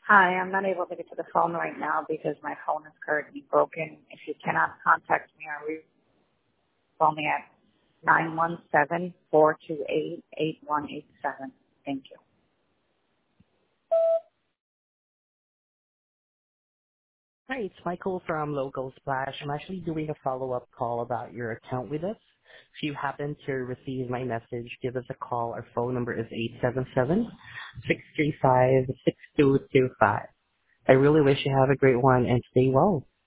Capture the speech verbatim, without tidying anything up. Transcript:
Hi, I'm not able to get to the phone right now because my phone is currently broken. If you cannot contact me, or re- phone me at nine one seven, four two eight, eight one eight seven. Thank you. Hi, it's Michael from Local Splash. I'm actually doing a follow-up call about your account with us. If you happen to receive my message, give us a call. Our phone number is eight seven seven, six three five, six two two five. I really wish you have a great one and stay well.